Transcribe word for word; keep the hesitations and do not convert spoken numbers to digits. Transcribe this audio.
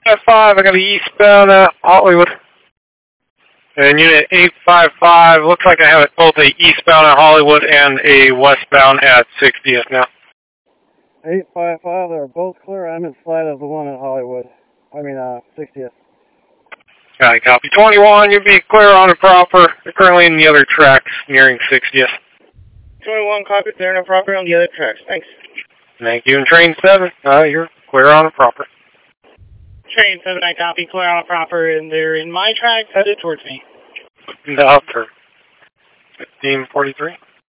five five, I got a eastbound at Hollywood. And unit eight five five, looks like I have it both a eastbound at Hollywood and a westbound at sixtieth now. eight five five, they're both clear. I'm inside of the one at Hollywood. I mean, uh, sixtieth. Alright, copy. twenty-one, you'll be clear on the proper. You're currently in the other tracks, nearing sixtieth. twenty-one, copy, clear on the proper on the other tracks. Thanks. Thank you. And train seven, uh, you're clear on the proper. Train seven, I copy, clear on the proper, and they're in my tracks, headed towards me. No, sir. fifteen forty-three.